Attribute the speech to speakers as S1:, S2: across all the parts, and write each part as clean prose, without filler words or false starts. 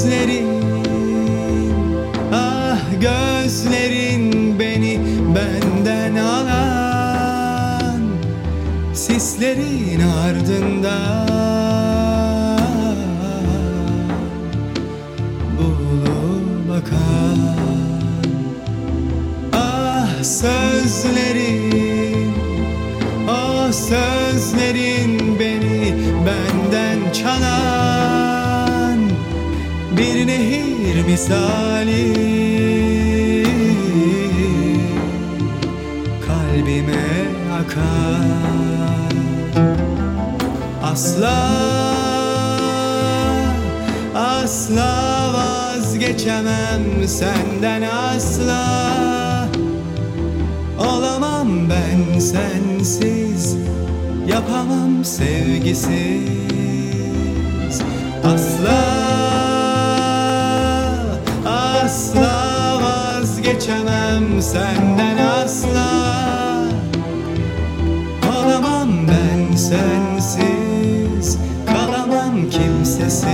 S1: gözlerin beni benden alan, sislerin ardından bulup bakan. Ah sözlerin, o sözlerin beni benden çalan, bir nehir misali kalbime akar. Asla, asla vazgeçemem senden, asla olamam ben sensiz, yapamam sevgisiz. Asla, asla vazgeçemem senden, asla olamam ben sensiz, kalamam kimsesiz.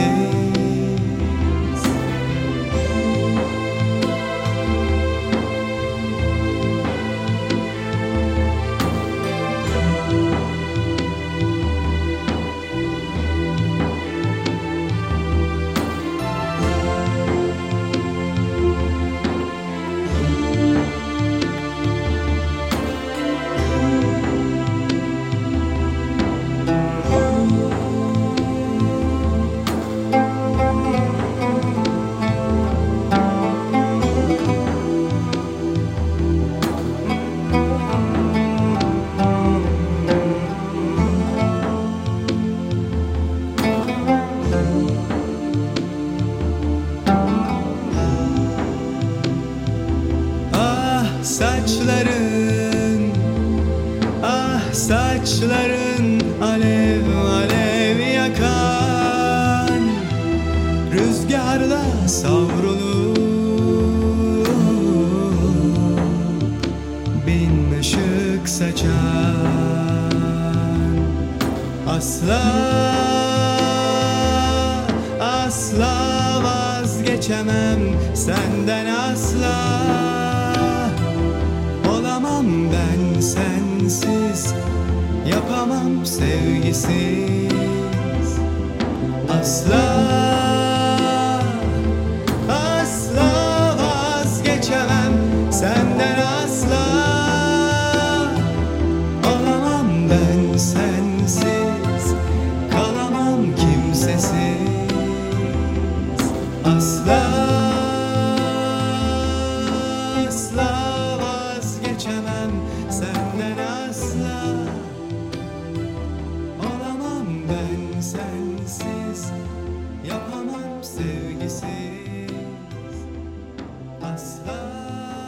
S1: Saçların, ah saçların alev alev yakan, rüzgarda savrulup bin ışık saçan. Asla, asla vazgeçemem senden, asla olamam ben sensiz, yapamam sevgisiz. Asla, asla vazgeçemem senden, asla olamam ben sensiz, kalamam kimsesiz. Asla, asla vazgeçemem senden, asla olamam ben sensiz, yapamam sevgisiz. Asla.